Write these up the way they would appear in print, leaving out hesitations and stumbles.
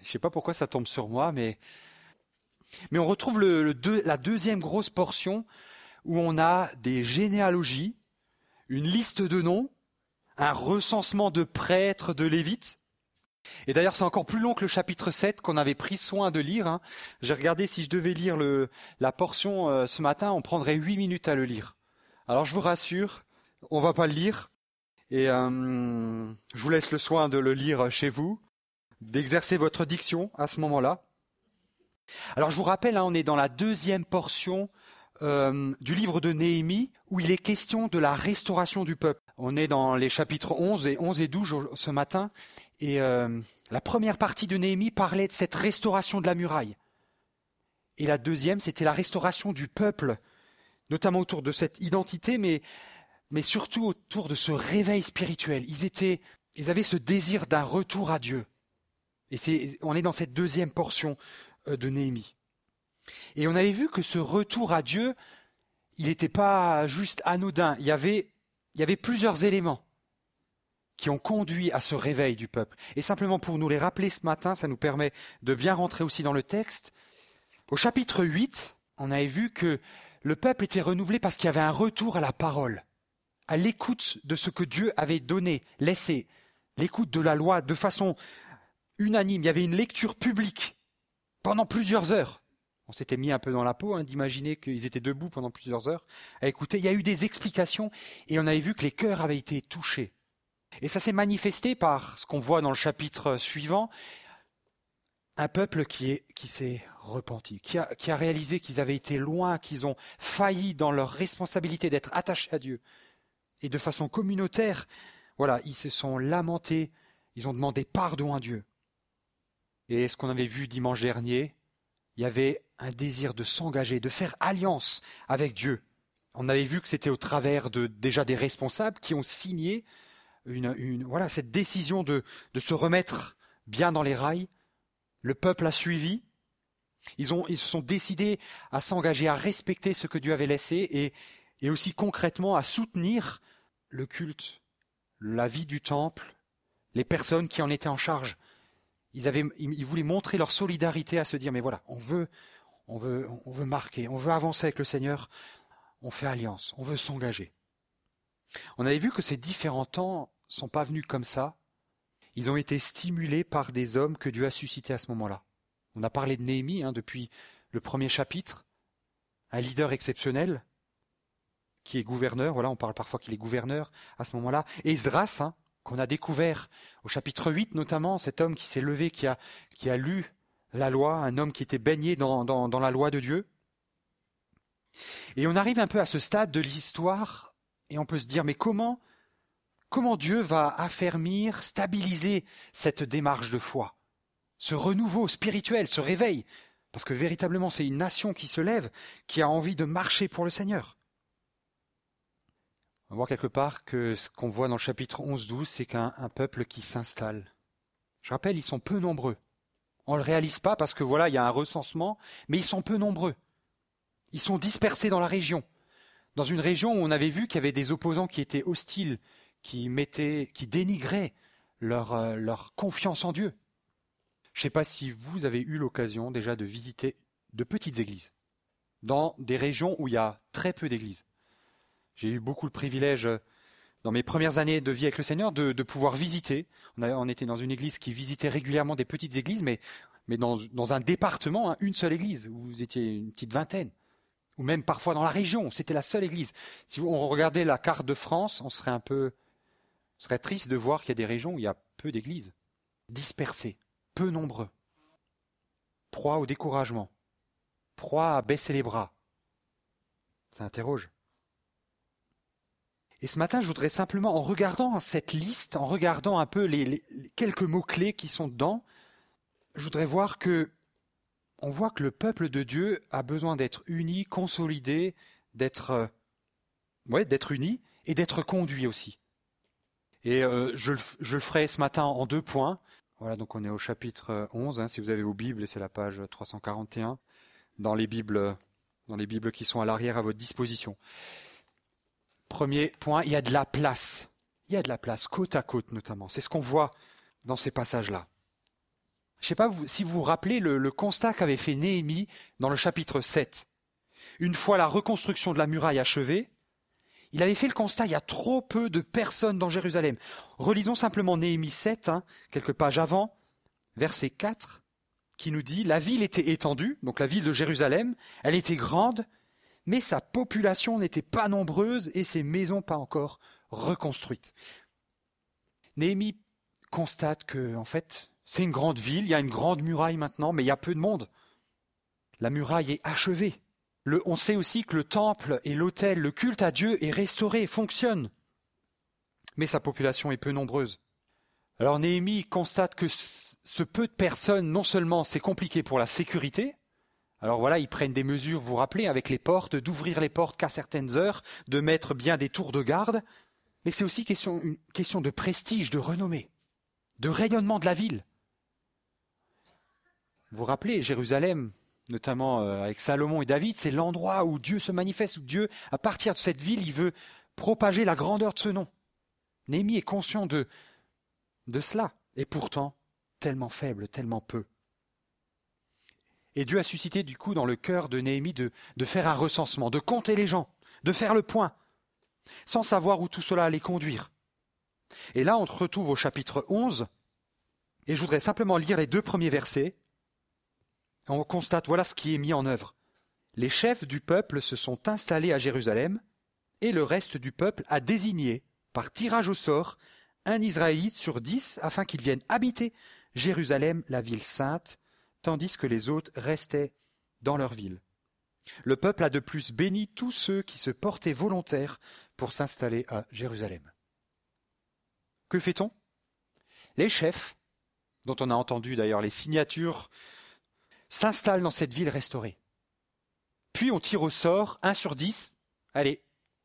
Je sais pas pourquoi ça tombe sur moi, mais on retrouve la deuxième grosse portion où on a des généalogies, une liste de noms, un recensement de prêtres, de lévites. Et d'ailleurs, c'est encore plus long que le chapitre 7 qu'on avait pris soin de lire, hein. J'ai regardé, si je devais lire la portion ce matin, on prendrait 8 minutes à le lire. Alors je vous rassure, on va pas le lire. Et je vous laisse le soin de le lire chez vous, d'exercer votre diction à ce moment-là. Alors je vous rappelle, hein, on est dans la deuxième portion du livre de Néhémie, où il est question de la restauration du peuple. On est dans les chapitres 11 et 12 ce matin, et la première partie de Néhémie parlait de cette restauration de la muraille. Et la deuxième, c'était la restauration du peuple, notamment autour de cette identité, mais surtout autour de ce réveil spirituel. Ils avaient ce désir d'un retour à Dieu. Et on est dans cette deuxième portion de Néhémie. Et on avait vu que ce retour à Dieu, il n'était pas juste anodin. Il y avait plusieurs éléments qui ont conduit à ce réveil du peuple. Et simplement pour nous les rappeler ce matin, ça nous permet de bien rentrer aussi dans le texte. Au chapitre 8, on avait vu que le peuple était renouvelé parce qu'il y avait un retour à la parole, à l'écoute de ce que Dieu avait donné, laissé, l'écoute de la loi de façon unanime. Il y avait une lecture publique pendant plusieurs heures. On s'était mis un peu dans la peau, d'imaginer qu'ils étaient debout pendant plusieurs heures à écouter. Il y a eu des explications et on avait vu que les cœurs avaient été touchés. Et ça s'est manifesté par ce qu'on voit dans le chapitre suivant, un peuple qui s'est repenti, qui a réalisé qu'ils avaient été loin, qu'ils ont failli dans leur responsabilité d'être attachés à Dieu. Et de façon communautaire, voilà, ils se sont lamentés, ils ont demandé pardon à Dieu. Et ce qu'on avait vu dimanche dernier, il y avait un désir de s'engager, de faire alliance avec Dieu. On avait vu que c'était au travers déjà des responsables qui ont signé cette décision de se remettre bien dans les rails. Le peuple a suivi. Ils se sont décidés à s'engager, à respecter ce que Dieu avait laissé et aussi concrètement à soutenir le culte, la vie du temple, les personnes qui en étaient en charge. Ils voulaient montrer leur solidarité à se dire, mais voilà, on veut marquer, on veut avancer avec le Seigneur, on fait alliance, on veut s'engager. On avait vu que ces différents temps ne sont pas venus comme ça. Ils ont été stimulés par des hommes que Dieu a suscités à ce moment-là. On a parlé de Néhémie depuis le premier chapitre, un leader exceptionnel qui est gouverneur. Voilà, on parle parfois qu'il est gouverneur à ce moment-là. Et Esdras, qu'on a découvert au chapitre 8 notamment, cet homme qui s'est levé, qui a lu la loi, un homme qui était baigné dans la loi de Dieu. Et on arrive un peu à ce stade de l'histoire et on peut se dire, mais comment Dieu va affermir, stabiliser cette démarche de foi, ce renouveau spirituel, ce réveil, parce que véritablement c'est une nation qui se lève, qui a envie de marcher pour le Seigneur. On voit quelque part que ce qu'on voit dans le chapitre 11-12, c'est qu'un peuple qui s'installe. Je rappelle, ils sont peu nombreux. On ne le réalise pas parce que voilà, il y a un recensement, mais ils sont peu nombreux. Ils sont dispersés dans la région. Dans une région où on avait vu qu'il y avait des opposants qui étaient hostiles, qui dénigraient leur confiance en Dieu. Je ne sais pas si vous avez eu l'occasion déjà de visiter de petites églises, dans des régions où il y a très peu d'églises. J'ai eu beaucoup le privilège, dans mes premières années de vie avec le Seigneur, de pouvoir visiter. On était dans une église qui visitait régulièrement des petites églises, mais dans un département, une seule église, où vous étiez une petite vingtaine. Ou même parfois dans la région, c'était la seule église. Si on regardait la carte de France, on serait triste de voir qu'il y a des régions où il y a peu d'églises, dispersées, peu nombreux, proie au découragement, proie à baisser les bras. Ça interroge. Et ce matin, je voudrais simplement, en regardant cette liste, en regardant un peu les quelques mots-clés qui sont dedans, je voudrais voir on voit que le peuple de Dieu a besoin d'être uni, consolidé, d'être uni et d'être conduit aussi. Et je le ferai ce matin en 2 points. Voilà, donc on est au chapitre 11, si vous avez vos Bibles, c'est la page 341, dans les Bibles qui sont à l'arrière à votre disposition. Premier point, il y a de la place. Il y a de la place, côte à côte notamment. C'est ce qu'on voit dans ces passages-là. Je ne sais pas si vous vous rappelez le constat qu'avait fait Néhémie dans le chapitre 7. Une fois la reconstruction de la muraille achevée, il avait fait le constat, il y a trop peu de personnes dans Jérusalem. Relisons simplement Néhémie 7, quelques pages avant, verset 4, qui nous dit « La ville était étendue, donc la ville de Jérusalem, elle était grande, mais sa population n'était pas nombreuse et ses maisons pas encore reconstruites. » Néhémie constate que, en fait, c'est une grande ville, il y a une grande muraille maintenant, mais il y a peu de monde. La muraille est achevée. On sait aussi que le temple et l'autel, le culte à Dieu est restauré, fonctionne. Mais sa population est peu nombreuse. Alors Néhémie constate que ce peu de personnes, non seulement c'est compliqué pour la sécurité, alors voilà, ils prennent des mesures, vous vous rappelez, avec les portes, d'ouvrir les portes qu'à certaines heures, de mettre bien des tours de garde, mais c'est aussi une question de prestige, de renommée, de rayonnement de la ville. Vous vous rappelez, Jérusalem, notamment avec Salomon et David, c'est l'endroit où Dieu se manifeste, où Dieu, à partir de cette ville, il veut propager la grandeur de ce nom. Néhémie est conscient de cela, et pourtant, tellement faible, tellement peu. Et Dieu a suscité du coup dans le cœur de Néhémie de faire un recensement, de compter les gens, de faire le point, sans savoir où tout cela allait conduire. Et là, on se retrouve au chapitre 11, et je voudrais simplement lire les 2 premiers versets. On constate, voilà ce qui est mis en œuvre. Les chefs du peuple se sont installés à Jérusalem, et le reste du peuple a désigné, par tirage au sort, un Israélite sur 10, afin qu'il vienne habiter Jérusalem, la ville sainte, tandis que les autres restaient dans leur ville. Le peuple a de plus béni tous ceux qui se portaient volontaires pour s'installer à Jérusalem. Que fait-on ? Les chefs, dont on a entendu d'ailleurs les signatures, s'installent dans cette ville restaurée. Puis on tire au sort 1 sur 10. Allez,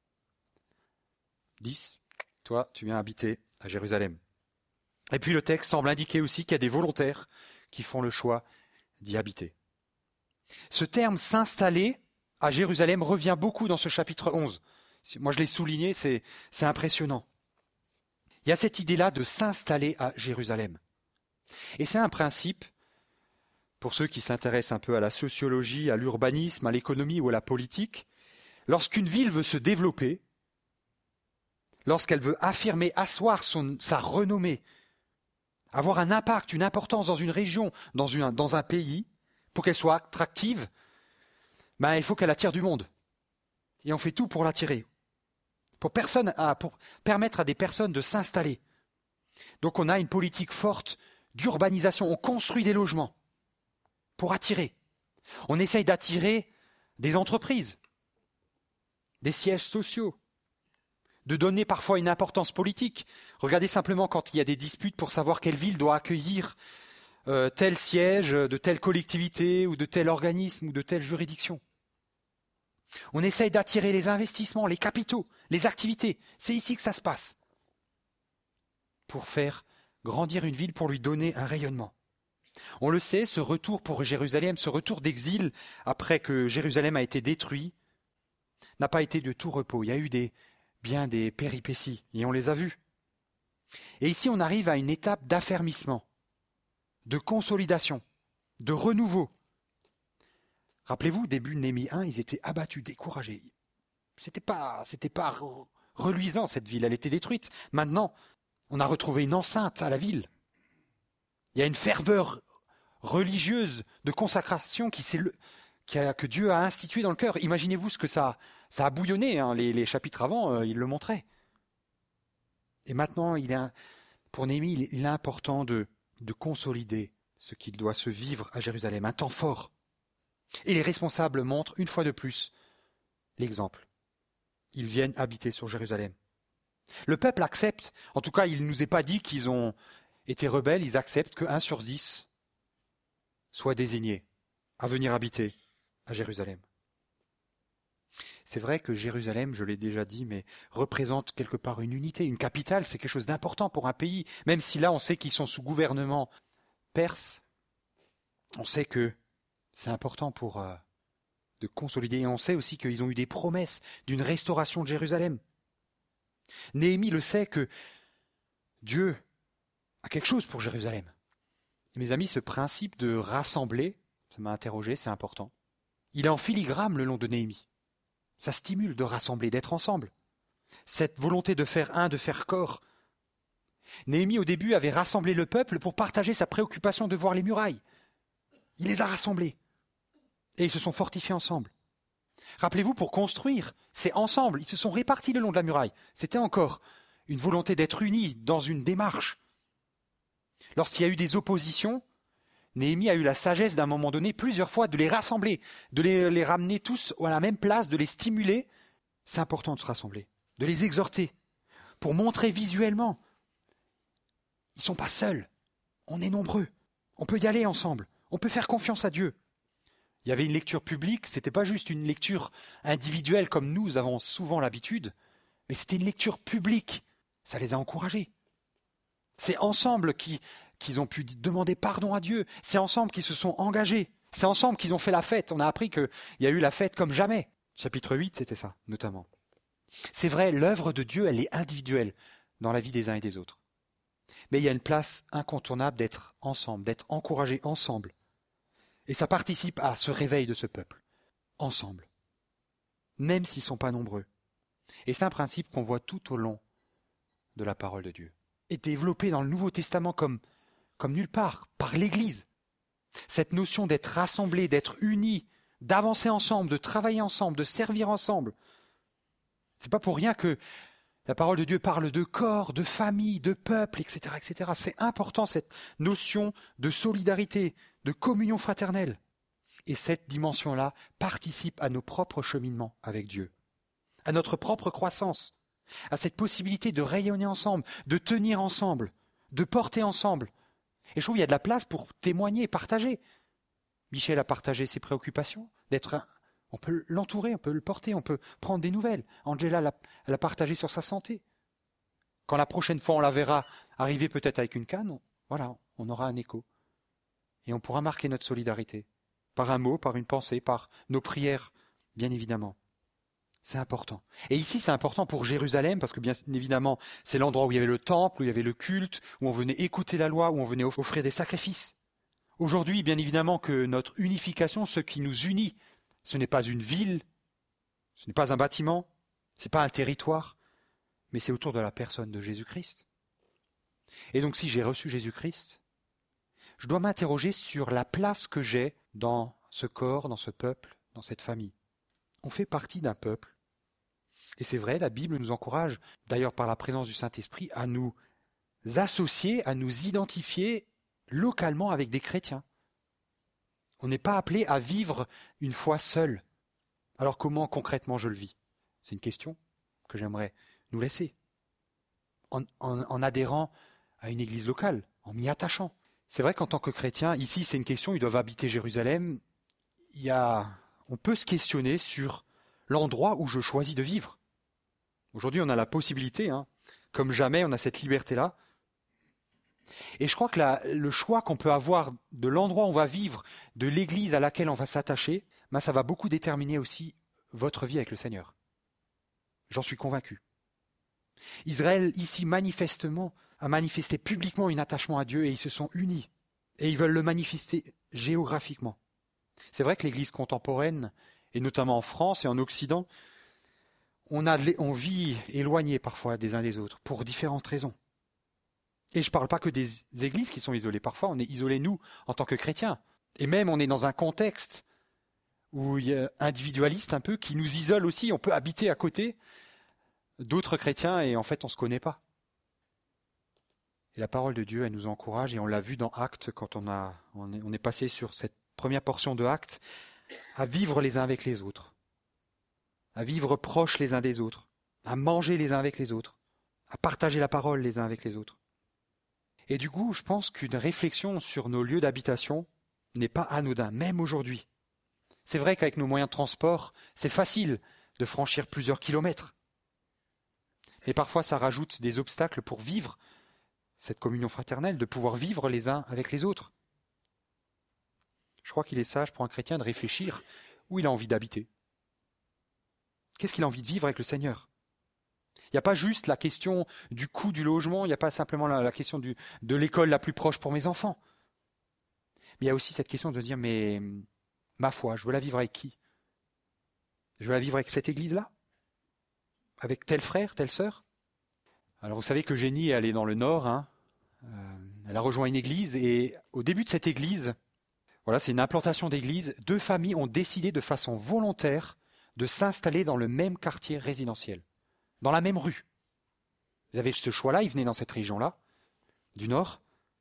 10, toi tu viens habiter à Jérusalem. Et puis le texte semble indiquer aussi qu'il y a des volontaires qui font le choix d'y habiter. Ce terme « s'installer » à Jérusalem revient beaucoup dans ce chapitre 11. Moi je l'ai souligné, c'est impressionnant. Il y a cette idée-là de s'installer à Jérusalem. Et c'est un principe, pour ceux qui s'intéressent un peu à la sociologie, à l'urbanisme, à l'économie ou à la politique, lorsqu'une ville veut se développer, lorsqu'elle veut affirmer, asseoir sa renommée, avoir un impact, une importance dans une région, dans un pays, pour qu'elle soit attractive, il faut qu'elle attire du monde. Et on fait tout pour l'attirer, pour permettre à des personnes de s'installer. Donc on a une politique forte d'urbanisation, on construit des logements pour attirer. On essaye d'attirer des entreprises, des sièges sociaux, de donner parfois une importance politique. Regardez simplement quand il y a des disputes pour savoir quelle ville doit accueillir tel siège de telle collectivité ou de tel organisme ou de telle juridiction. On essaye d'attirer les investissements, les capitaux, les activités. C'est ici que ça se passe. Pour faire grandir une ville, pour lui donner un rayonnement. On le sait, ce retour pour Jérusalem, ce retour d'exil après que Jérusalem a été détruit, n'a pas été de tout repos. Il y a eu bien des péripéties, et on les a vues. Et ici, on arrive à une étape d'affermissement, de consolidation, de renouveau. Rappelez-vous, début de Néhémie 1, ils étaient abattus, découragés. C'était pas reluisant, cette ville, elle était détruite. Maintenant, on a retrouvé une enceinte à la ville. Il y a une ferveur religieuse de consacration que Dieu a instituée dans le cœur. Imaginez-vous ce que ça a bouillonné, les chapitres avant, il le montrait. Et maintenant, pour Néhémie, il est important de consolider ce qu'il doit se vivre à Jérusalem, un temps fort. Et les responsables montrent une fois de plus l'exemple. Ils viennent habiter sur Jérusalem. Le peuple accepte, en tout cas il ne nous est pas dit qu'ils ont été rebelles, ils acceptent que 1 sur 10 soit désigné à venir habiter à Jérusalem. C'est vrai que Jérusalem, je l'ai déjà dit, mais représente quelque part une unité, une capitale, c'est quelque chose d'important pour un pays, même si là on sait qu'ils sont sous gouvernement perse, on sait que c'est important de consolider, et on sait aussi qu'ils ont eu des promesses d'une restauration de Jérusalem. Néhémie le sait que Dieu a quelque chose pour Jérusalem. Mes amis, ce principe de rassembler, ça m'a interrogé, c'est important. Il est en filigrane le long de Néhémie. Ça stimule de rassembler, d'être ensemble. Cette volonté de faire un, de faire corps. Néhémie, au début, avait rassemblé le peuple pour partager sa préoccupation de voir les murailles. Il les a rassemblés. Et ils se sont fortifiés ensemble. Rappelez-vous, pour construire, c'est ensemble. Ils se sont répartis le long de la muraille. C'était encore une volonté d'être unis dans une démarche. Lorsqu'il y a eu des oppositions, Néhémie a eu la sagesse d'un moment donné, plusieurs fois, de les rassembler, de les ramener tous à la même place, de les stimuler. C'est important de se rassembler, de les exhorter, pour montrer visuellement. Ils ne sont pas seuls, on est nombreux, on peut y aller ensemble, on peut faire confiance à Dieu. Il y avait une lecture publique, ce n'était pas juste une lecture individuelle comme nous avons souvent l'habitude, mais c'était une lecture publique, ça les a encouragés. C'est ensemble qu'ils ont pu demander pardon à Dieu, c'est ensemble qu'ils se sont engagés, c'est ensemble qu'ils ont fait la fête. On a appris qu'il y a eu la fête comme jamais. Chapitre 8, c'était ça, notamment. C'est vrai, l'œuvre de Dieu, elle est individuelle dans la vie des uns et des autres. Mais il y a une place incontournable d'être ensemble, d'être encouragés ensemble. Et ça participe à ce réveil de ce peuple, ensemble, même s'ils ne sont pas nombreux. Et c'est un principe qu'on voit tout au long de la parole de Dieu. Et développé dans le Nouveau Testament comme nulle part, par l'Église. Cette notion d'être rassemblés, d'être unis, d'avancer ensemble, de travailler ensemble, de servir ensemble. C'est pas pour rien que la parole de Dieu parle de corps, de famille, de peuple, etc., etc. C'est important cette notion de solidarité, de communion fraternelle. Et cette dimension-là participe à nos propres cheminements avec Dieu, à notre propre croissance, à cette possibilité de rayonner ensemble, de tenir ensemble, de porter ensemble. Et je trouve qu'il y a de la place pour témoigner, partager. Michel a partagé ses préoccupations, on peut l'entourer, on peut le porter, on peut prendre des nouvelles. Angela elle a partagé sur sa santé. Quand la prochaine fois on la verra arriver peut-être avec une canne, on aura un écho. Et on pourra marquer notre solidarité, par un mot, par une pensée, par nos prières, bien évidemment. C'est important. Et ici, c'est important pour Jérusalem, parce que bien évidemment, c'est l'endroit où il y avait le temple, où il y avait le culte, où on venait écouter la loi, où on venait offrir des sacrifices. Aujourd'hui, bien évidemment, que notre unification, ce qui nous unit, ce n'est pas une ville, ce n'est pas un bâtiment, ce n'est pas un territoire, mais c'est autour de la personne de Jésus-Christ. Et donc, si j'ai reçu Jésus-Christ, je dois m'interroger sur la place que j'ai dans ce corps, dans ce peuple, dans cette famille. On fait partie d'un peuple. Et c'est vrai, la Bible nous encourage, d'ailleurs par la présence du Saint-Esprit, à nous associer, à nous identifier localement avec des chrétiens. On n'est pas appelé à vivre une foi seul. Alors comment concrètement je le vis? C'est une question que j'aimerais nous laisser. En adhérant à une église locale, en m'y attachant. C'est vrai qu'en tant que chrétien, ici c'est une question, ils doivent habiter Jérusalem. On peut se questionner sur l'endroit où je choisis de vivre. Aujourd'hui, on a la possibilité, comme jamais, on a cette liberté-là. Et je crois que le choix qu'on peut avoir de l'endroit où on va vivre, de l'église à laquelle on va s'attacher, ça va beaucoup déterminer aussi votre vie avec le Seigneur. J'en suis convaincu. Israël, ici, manifestement, a manifesté publiquement un attachement à Dieu et ils se sont unis. Et ils veulent le manifester géographiquement. C'est vrai que l'Église contemporaine, et notamment en France et en Occident, on vit éloignés parfois des uns des autres, pour différentes raisons. Et je ne parle pas que des églises qui sont isolées. Parfois, on est isolés, nous, en tant que chrétiens. Et même, on est dans un contexte où il y a individualiste un peu, qui nous isole aussi. On peut habiter à côté d'autres chrétiens et en fait, on ne se connaît pas. Et la parole de Dieu, elle nous encourage, et on l'a vu dans Actes, quand on est passé sur cette première portion de Actes, à vivre les uns avec les autres, à vivre proches les uns des autres, à manger les uns avec les autres, à partager la parole les uns avec les autres. Et du coup, je pense qu'une réflexion sur nos lieux d'habitation n'est pas anodin, même aujourd'hui. C'est vrai qu'avec nos moyens de transport, c'est facile de franchir plusieurs kilomètres. Mais parfois, ça rajoute des obstacles pour vivre cette communion fraternelle, de pouvoir vivre les uns avec les autres. Je crois qu'il est sage pour un chrétien de réfléchir où il a envie d'habiter. Qu'est-ce qu'il a envie de vivre avec le Seigneur? Il n'y a pas juste la question du coût du logement, il n'y a pas simplement la question de l'école la plus proche pour mes enfants. Mais il y a aussi cette question de dire, mais ma foi, je veux la vivre avec qui? Je veux la vivre avec cette église-là? Avec tel frère, telle sœur? Alors vous savez qu'Eugénie, elle est dans le nord, hein. Elle a rejoint une église et au début de cette église, voilà, c'est une implantation d'église, 2 familles ont décidé de façon volontaire de s'installer dans le même quartier résidentiel, dans la même rue. Ils avaient ce choix-là, ils venaient dans cette région-là, du nord,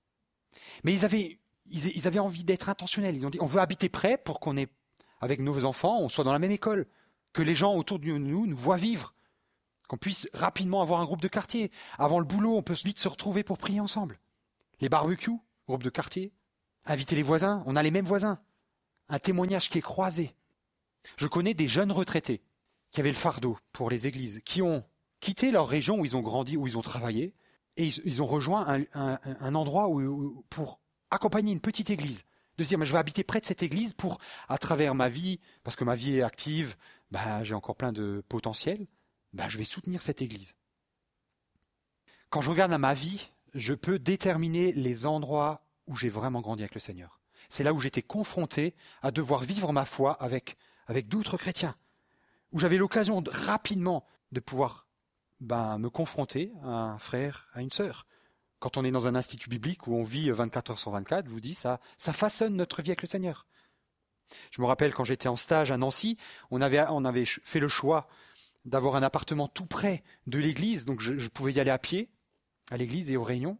mais ils avaient envie d'être intentionnels. Ils ont dit, on veut habiter près pour qu'on ait, avec nos enfants, on soit dans la même école, que les gens autour de nous voient vivre, qu'on puisse rapidement avoir un groupe de quartier. Avant le boulot, on peut vite se retrouver pour prier ensemble. Les barbecues, groupe de quartier, inviter les voisins, on a les mêmes voisins. Un témoignage qui est croisé. Je connais des jeunes retraités qui avaient le fardeau pour les églises, qui ont quitté leur région où ils ont grandi, où ils ont travaillé, et ils ont rejoint un endroit pour accompagner une petite église. De se dire, mais je vais habiter près de cette église pour, à travers ma vie, parce que ma vie est active, j'ai encore plein de potentiel, je vais soutenir cette église. Quand je regarde à ma vie, je peux déterminer les endroits où j'ai vraiment grandi avec le Seigneur. C'est là où j'étais confronté à devoir vivre ma foi avec d'autres chrétiens, où j'avais l'occasion rapidement de pouvoir me confronter à un frère, à une sœur. Quand on est dans un institut biblique où on vit 24 heures sur 24, je vous dis, ça façonne notre vie avec le Seigneur. Je me rappelle quand j'étais en stage à Nancy, on avait fait le choix d'avoir un appartement tout près de l'église, donc je pouvais y aller à pied, à l'église et aux réunions.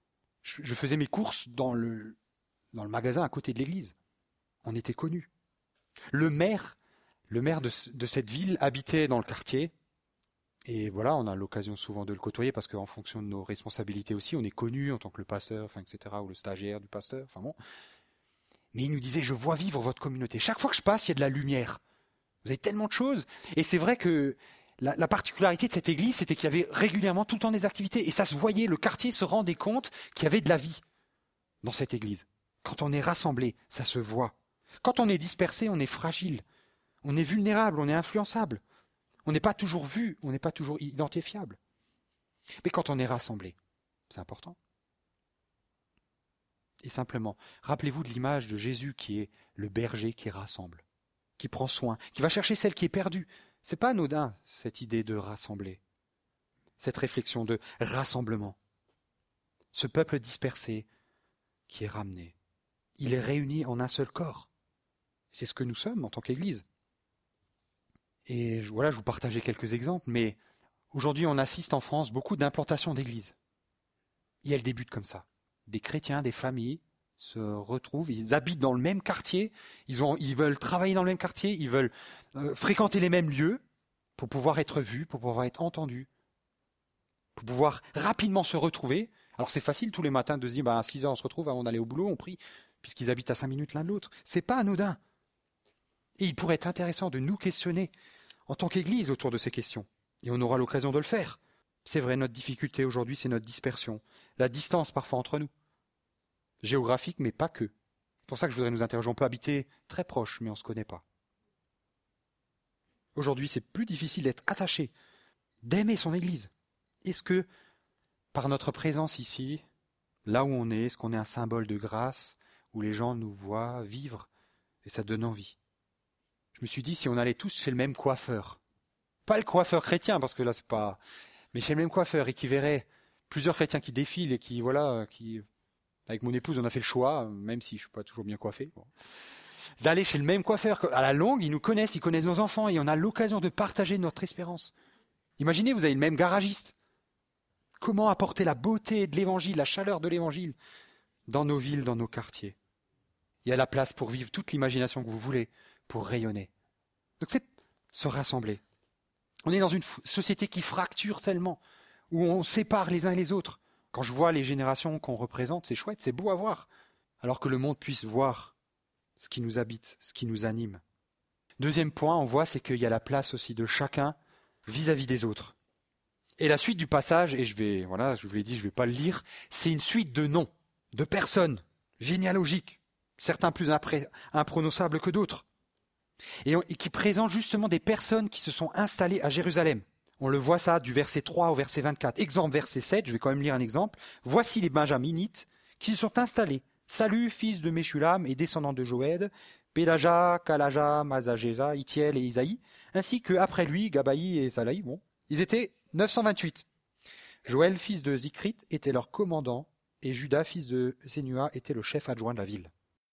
Je faisais mes courses dans le magasin à côté de l'église. On était connus. Le maire de cette ville habitait dans le quartier, et voilà, on a l'occasion souvent de le côtoyer, parce qu'en fonction de nos responsabilités aussi, on est connus en tant que le pasteur, etc., ou le stagiaire du pasteur, Mais il nous disait, je vois vivre votre communauté. Chaque fois que je passe, il y a de la lumière. Vous avez tellement de choses. Et c'est vrai que la particularité de cette église, c'était qu'il y avait régulièrement tout le temps des activités. Et ça se voyait, le quartier se rendait compte qu'il y avait de la vie dans cette église. Quand on est rassemblé, ça se voit. Quand on est dispersé, on est fragile. On est vulnérable, on est influençable. On n'est pas toujours vu, on n'est pas toujours identifiable. Mais quand on est rassemblé, c'est important. Et simplement, rappelez-vous de l'image de Jésus qui est le berger qui rassemble, qui prend soin, qui va chercher celle qui est perdue. C'est pas anodin, cette idée de rassembler, cette réflexion de rassemblement. Ce peuple dispersé qui est ramené, il est réuni en un seul corps. C'est ce que nous sommes en tant qu'Église. Et voilà, je vous partageais quelques exemples, mais aujourd'hui on assiste en France beaucoup d'implantations d'églises. Et elles débutent comme ça. Des chrétiens, des familles se retrouvent, ils habitent dans le même quartier, ils veulent travailler dans le même quartier, ils veulent fréquenter les mêmes lieux pour pouvoir être vus, pour pouvoir être entendus, pour pouvoir rapidement se retrouver. Alors c'est facile tous les matins de se dire, à 6 heures on se retrouve avant d'aller au boulot, on prie, puisqu'ils habitent à 5 minutes l'un de l'autre. C'est pas anodin. Et il pourrait être intéressant de nous questionner en tant qu'Église autour de ces questions. Et on aura l'occasion de le faire. C'est vrai, notre difficulté aujourd'hui, c'est notre dispersion, la distance parfois entre nous. Géographique, mais pas que. C'est pour ça que je voudrais nous interroger. On peut habiter très proche, mais on ne se connaît pas. Aujourd'hui, c'est plus difficile d'être attaché, d'aimer son Église. Est-ce que, par notre présence ici, là où on est-ce qu'on est un symbole de grâce, où les gens nous voient vivre, et ça donne envie? Je me suis dit, si on allait tous chez le même coiffeur, pas le coiffeur chrétien, parce que là, c'est pas... mais chez le même coiffeur, et qui verrait plusieurs chrétiens qui défilent, et qui, avec mon épouse, on a fait le choix, même si je suis pas toujours bien coiffé, d'aller chez le même coiffeur. À la longue, ils nous connaissent, ils connaissent nos enfants, et on a l'occasion de partager notre espérance. Imaginez, vous avez le même garagiste. Comment apporter la beauté de l'évangile, la chaleur de l'évangile dans nos villes, dans nos quartiers? Il y a la place pour vivre toute l'imagination que vous voulez, pour rayonner. Donc c'est se rassembler. On est dans une société qui fracture tellement, où on sépare les uns et les autres. Quand je vois les générations qu'on représente, c'est chouette, c'est beau à voir. Alors que le monde puisse voir ce qui nous habite, ce qui nous anime. Deuxième point, on voit, c'est qu'il y a la place aussi de chacun vis-à-vis des autres. Et la suite du passage, et je vous l'ai dit, je ne vais pas le lire, c'est une suite de noms, de personnes, généalogiques, certains plus imprononçables que d'autres, et qui présentent justement des personnes qui se sont installées à Jérusalem. On le voit ça du verset 3 au verset 24. Exemple, verset 7, je vais quand même lire un exemple. Voici les Benjaminites qui se sont installés Salut, fils de Meshulam et descendant de Joëd, Pélaja, Kalaja, Mazagéza, Itiel et Isaïe, ainsi que après lui, Gabaï et Salaï. Bon, ils étaient 928. Joël, fils de Zikrit, était leur commandant, et Judas, fils de Sénua, était le chef adjoint de la ville.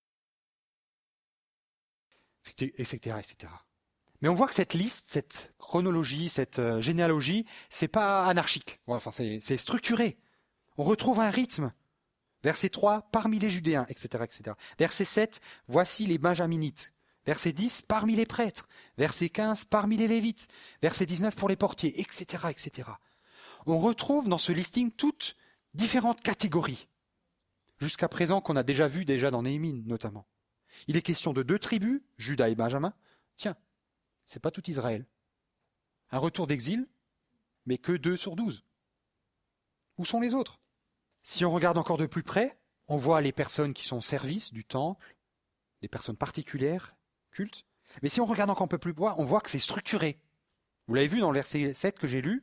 Etc., etc. Mais on voit que cette liste, cette chronologie, cette généalogie, c'est pas anarchique. Enfin, c'est structuré. On retrouve un rythme. Verset 3, parmi les Judéens, etc., etc. Verset 7, voici les Benjaminites. Verset 10, parmi les prêtres. Verset 15, parmi les Lévites. Verset 19, pour les portiers, etc., etc. On retrouve dans ce listing toutes différentes catégories. Jusqu'à présent, qu'on a déjà vu dans Néhémie, notamment. Il est question de 2 tribus, Juda et Benjamin. Tiens, c'est pas tout Israël. Un retour d'exil, mais que 2 sur 12. Où sont les autres ? Si on regarde encore de plus près, on voit les personnes qui sont au service du temple, les personnes particulières, cultes. Mais si on regarde encore un peu plus bas, on voit que c'est structuré. Vous l'avez vu dans le verset 7 que j'ai lu,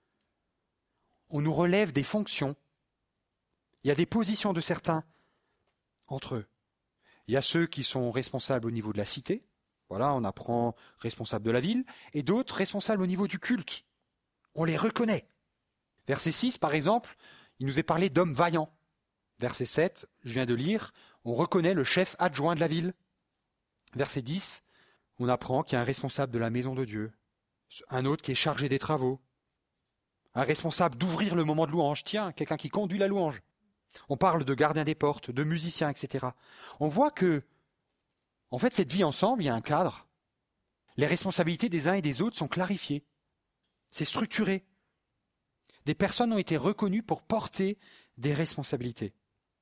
on nous relève des fonctions. Il y a des positions de certains entre eux. Il y a ceux qui sont responsables au niveau de la cité, voilà, on apprend responsable de la ville, et d'autres responsables au niveau du culte. On les reconnaît. Verset 6, par exemple, il nous est parlé d'hommes vaillants. Verset 7, je viens de lire, on reconnaît le chef adjoint de la ville. Verset 10, on apprend qu'il y a un responsable de la maison de Dieu, un autre qui est chargé des travaux, un responsable d'ouvrir le moment de louange, tiens, quelqu'un qui conduit la louange. On parle de gardiens des portes, de musiciens, etc. On voit que, en fait, cette vie ensemble, il y a un cadre. Les responsabilités des uns et des autres sont clarifiées. C'est structuré. Des personnes ont été reconnues pour porter des responsabilités.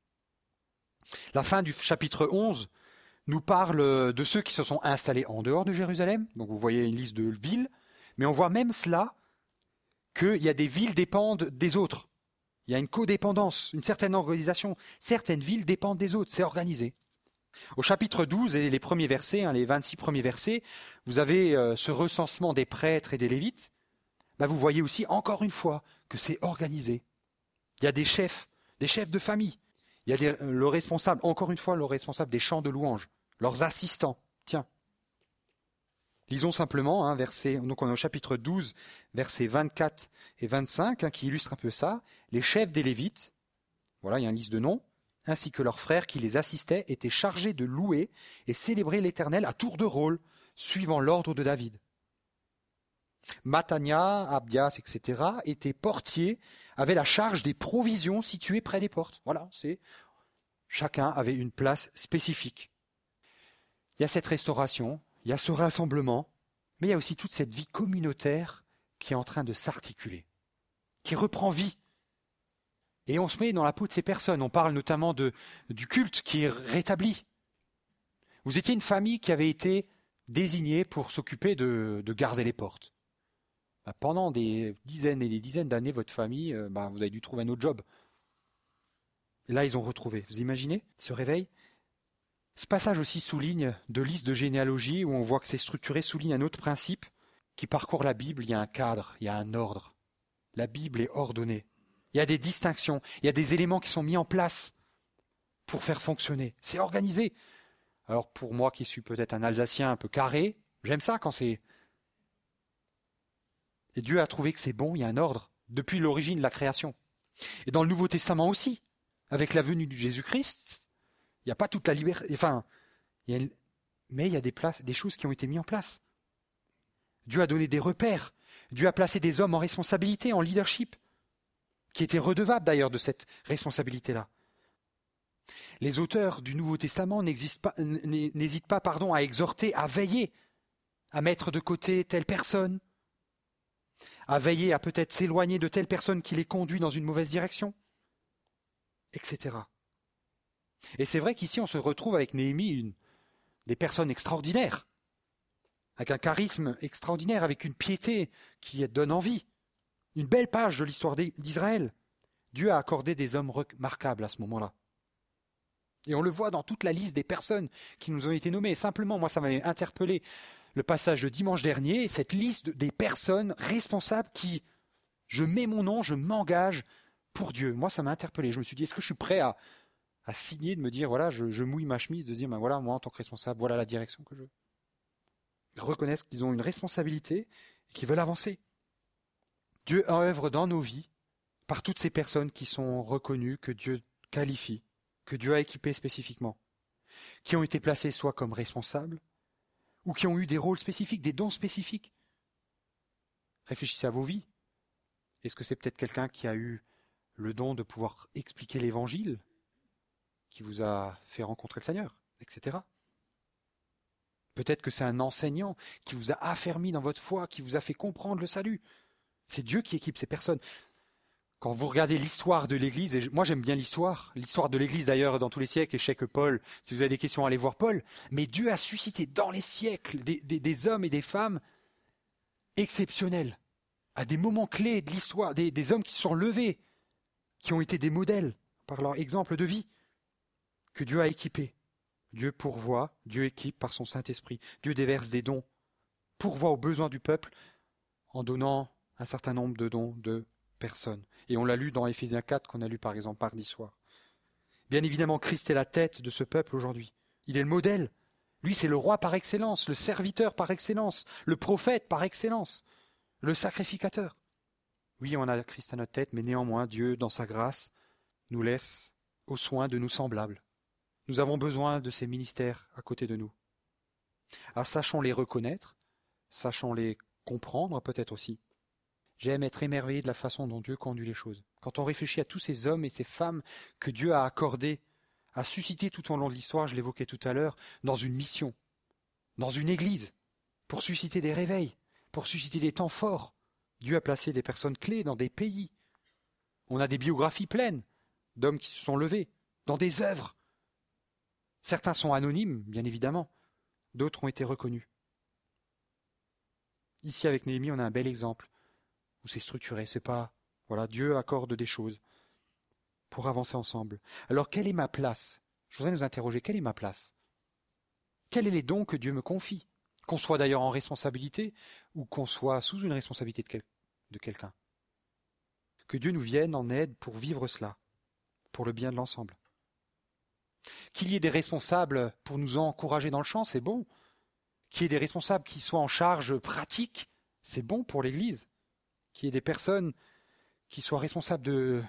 La fin du chapitre 11 nous parle de ceux qui se sont installés en dehors de Jérusalem. Donc vous voyez une liste de villes, mais on voit même cela, qu'il y a des villes dépendent des autres. Il y a une codépendance, une certaine organisation. Certaines villes dépendent des autres, c'est organisé. Au chapitre 12 et les premiers versets, les 26 premiers versets, vous avez ce recensement des prêtres et des lévites. Vous voyez aussi, encore une fois, que c'est organisé. Il y a des chefs de famille. Il y a le responsable, encore une fois, le responsable des chants de louange, leurs assistants. Tiens. Lisons simplement, donc on est au chapitre 12, versets 24 et 25, qui illustrent un peu ça. Les chefs des Lévites, voilà, il y a une liste de noms, ainsi que leurs frères qui les assistaient, étaient chargés de louer et célébrer l'Éternel à tour de rôle, suivant l'ordre de David. Matania, Abdias, etc., étaient portiers, avaient la charge des provisions situées près des portes. Voilà, chacun avait une place spécifique. Il y a cette restauration, il y a ce rassemblement, mais il y a aussi toute cette vie communautaire qui est en train de s'articuler, qui reprend vie. Et on se met dans la peau de ces personnes. On parle notamment du culte qui est rétabli. Vous étiez une famille qui avait été désignée pour s'occuper de garder les portes. Pendant des dizaines et des dizaines d'années, votre famille, vous avez dû trouver un autre job. Et là, ils ont retrouvé. Vous imaginez ce réveil ? Ce passage aussi souligne de listes de généalogie où on voit que c'est structuré, souligne un autre principe qui parcourt la Bible. Il y a un cadre, il y a un ordre. La Bible est ordonnée. Il y a des distinctions, il y a des éléments qui sont mis en place pour faire fonctionner. C'est organisé. Alors pour moi qui suis peut-être un Alsacien un peu carré, j'aime ça quand c'est... Et Dieu a trouvé que c'est bon, il y a un ordre, depuis l'origine de la création. Et dans le Nouveau Testament aussi, avec la venue de Jésus-Christ, il n'y a pas toute la liberté, mais il y a des choses qui ont été mises en place. Dieu a donné des repères, Dieu a placé des hommes en responsabilité, en leadership, qui étaient redevables d'ailleurs de cette responsabilité-là. Les auteurs du Nouveau Testament n'hésitent pas à exhorter, à veiller, à mettre de côté telle personne, à veiller à peut-être s'éloigner de telle personne qui les conduit dans une mauvaise direction, etc. Et c'est vrai qu'ici on se retrouve avec Néhémie, des personnes extraordinaires, avec un charisme extraordinaire, avec une piété qui donne envie. Une belle page de l'histoire d'Israël. Dieu a accordé des hommes remarquables à ce moment-là. Et on le voit dans toute la liste des personnes qui nous ont été nommées. Simplement, moi, ça m'avait interpellé le passage de dimanche dernier, cette liste des personnes responsables qui, je mets mon nom, je m'engage pour Dieu. Moi, ça m'a interpellé. Je me suis dit, est-ce que je suis prêt à à signer, de me dire, voilà, je mouille ma chemise, de dire, ben voilà, moi en tant que responsable, voilà la direction que je veux. Ils reconnaissent qu'ils ont une responsabilité et qu'ils veulent avancer. Dieu œuvre dans nos vies par toutes ces personnes qui sont reconnues, que Dieu qualifie, que Dieu a équipées spécifiquement, qui ont été placées soit comme responsables, ou qui ont eu des rôles spécifiques, des dons spécifiques. Réfléchissez à vos vies. Est-ce que c'est peut-être quelqu'un qui a eu le don de pouvoir expliquer l'Évangile, qui vous a fait rencontrer le Seigneur, etc. Peut-être que c'est un enseignant qui vous a affermi dans votre foi, qui vous a fait comprendre le salut. C'est Dieu qui équipe ces personnes. Quand vous regardez l'histoire de l'Église, et moi j'aime bien l'histoire de l'Église d'ailleurs dans tous les siècles, et je sais que Paul, si vous avez des questions, allez voir Paul, mais Dieu a suscité dans les siècles des hommes et des femmes exceptionnels, à des moments clés de l'histoire, des hommes qui se sont levés, qui ont été des modèles par leur exemple de vie, que Dieu a équipés. Dieu pourvoit, Dieu équipe par son Saint-Esprit, Dieu déverse des dons, pourvoit aux besoins du peuple en donnant un certain nombre de dons de personnes. Et on l'a lu dans Éphésiens 4, qu'on a lu par exemple mardi soir. Bien évidemment, Christ est la tête de ce peuple aujourd'hui. Il est le modèle. Lui, c'est le roi par excellence, le serviteur par excellence, le prophète par excellence, le sacrificateur. Oui, on a Christ à notre tête, mais néanmoins, Dieu, dans sa grâce, nous laisse aux soins de nos semblables. Nous avons besoin de ces ministères à côté de nous. Alors sachons les reconnaître, sachons les comprendre peut-être aussi. J'aime être émerveillé de la façon dont Dieu conduit les choses. Quand on réfléchit à tous ces hommes et ces femmes que Dieu a accordés, a suscités tout au long de l'histoire, je l'évoquais tout à l'heure, dans une mission, dans une église, pour susciter des réveils, pour susciter des temps forts. Dieu a placé des personnes clés dans des pays. On a des biographies pleines d'hommes qui se sont levés, dans des œuvres. Certains sont anonymes, bien évidemment, d'autres ont été reconnus. Ici, avec Néhémie, on a un bel exemple où c'est structuré. C'est pas, voilà, Dieu accorde des choses pour avancer ensemble. Alors, quelle est ma place? Je voudrais nous interroger, quelle est ma place? Quels sont les dons que Dieu me confie? Qu'on soit d'ailleurs en responsabilité ou qu'on soit sous une responsabilité de quelqu'un. Que Dieu nous vienne en aide pour vivre cela, pour le bien de l'ensemble. Qu'il y ait des responsables pour nous encourager dans le champ, c'est bon. Qu'il y ait des responsables qui soient en charge pratique, c'est bon pour l'Église. Qu'il y ait des personnes qui soient responsables de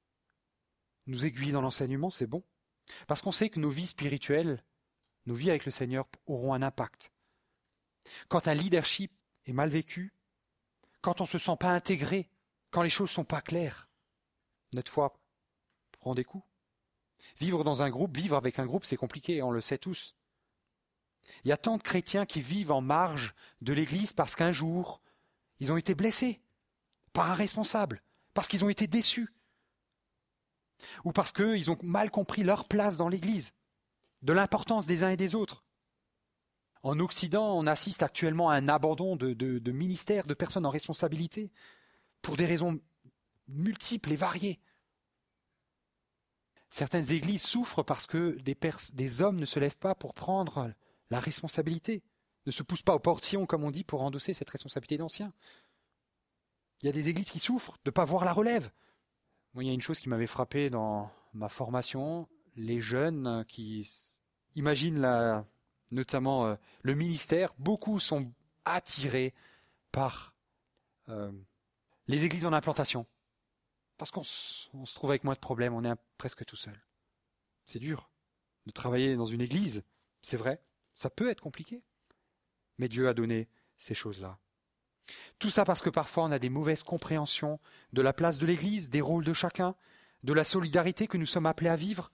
nous aiguiller dans l'enseignement, c'est bon. Parce qu'on sait que nos vies spirituelles, nos vies avec le Seigneur auront un impact. Quand un leadership est mal vécu, quand on ne se sent pas intégré, quand les choses ne sont pas claires, notre foi prend des coups. Vivre avec un groupe, c'est compliqué, on le sait tous. Il y a tant de chrétiens qui vivent en marge de l'Église parce qu'un jour, ils ont été blessés par un responsable, parce qu'ils ont été déçus, ou parce qu'ils ont mal compris leur place dans l'Église, de l'importance des uns et des autres. En Occident, on assiste actuellement à un abandon de ministères, de personnes en responsabilité, pour des raisons multiples et variées. Certaines églises souffrent parce que des hommes ne se lèvent pas pour prendre la responsabilité, ne se poussent pas au portillon, comme on dit, pour endosser cette responsabilité d'ancien. Il y a des églises qui souffrent de ne pas voir la relève. Moi, il y a une chose qui m'avait frappé dans ma formation, les jeunes qui imaginent notamment le ministère, beaucoup sont attirés par les églises en implantation. Parce qu'on se trouve avec moins de problèmes, on est presque tout seul. C'est dur de travailler dans une église, c'est vrai, ça peut être compliqué. Mais Dieu a donné ces choses-là. Tout ça parce que parfois on a des mauvaises compréhensions de la place de l'église, des rôles de chacun, de la solidarité que nous sommes appelés à vivre.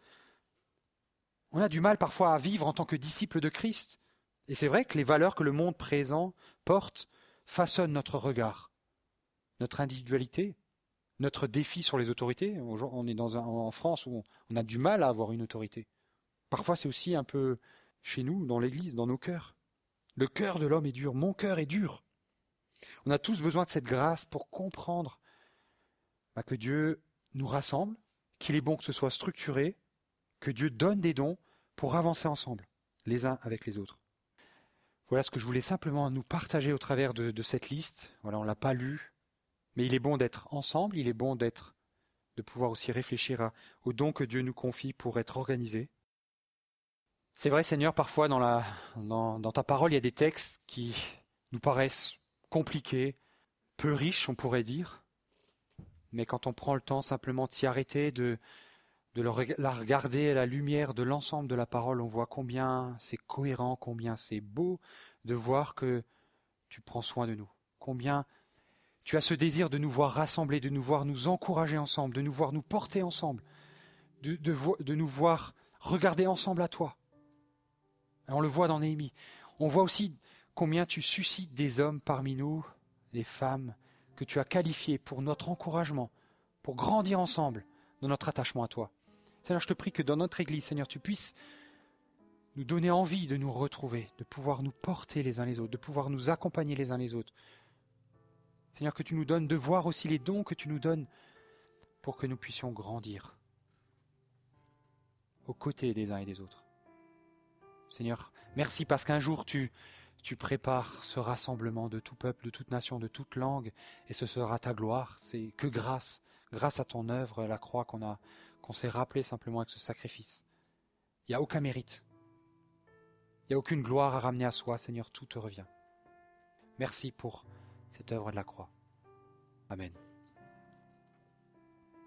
On a du mal parfois à vivre en tant que disciples de Christ. Et c'est vrai que les valeurs que le monde présent porte façonnent notre regard, notre individualité, notre défi sur les autorités. On est en France où on a du mal à avoir une autorité. Parfois c'est aussi un peu chez nous, dans l'Église, dans nos cœurs. Le cœur de l'homme est dur, mon cœur est dur. On a tous besoin de cette grâce pour comprendre que Dieu nous rassemble, qu'il est bon que ce soit structuré, que Dieu donne des dons pour avancer ensemble, les uns avec les autres. Voilà ce que je voulais simplement nous partager au travers de cette liste. Voilà, on ne l'a pas lu, mais il est bon d'être ensemble, il est bon d'être de pouvoir aussi réfléchir aux dons que Dieu nous confie pour être organisés. C'est vrai, Seigneur, parfois dans ta parole, il y a des textes qui nous paraissent compliqués, peu riches, on pourrait dire. Mais quand on prend le temps simplement de s'y arrêter, de la regarder à la lumière de l'ensemble de la parole, on voit combien c'est cohérent, combien c'est beau de voir que tu prends soin de nous. Combien tu as ce désir de nous voir rassemblés, de nous voir nous encourager ensemble, de nous voir nous porter ensemble, de nous voir regarder ensemble à toi. Et on le voit dans Néhémie. On voit aussi combien tu suscites des hommes parmi nous, les femmes, que tu as qualifiés pour notre encouragement, pour grandir ensemble dans notre attachement à toi. Seigneur, je te prie que dans notre Église, Seigneur, tu puisses nous donner envie de nous retrouver, de pouvoir nous porter les uns les autres, de pouvoir nous accompagner les uns les autres. Seigneur, que tu nous donnes de voir aussi les dons que tu nous donnes pour que nous puissions grandir aux côtés des uns et des autres. Seigneur, merci parce qu'un jour tu prépares ce rassemblement de tout peuple, de toute nation, de toute langue, et ce sera ta gloire. C'est que grâce à ton œuvre, la croix qu'on s'est rappelé simplement avec ce sacrifice. Il n'y a aucun mérite. Il n'y a aucune gloire à ramener à soi, Seigneur, tout te revient. Merci pour cette œuvre de la croix. Amen.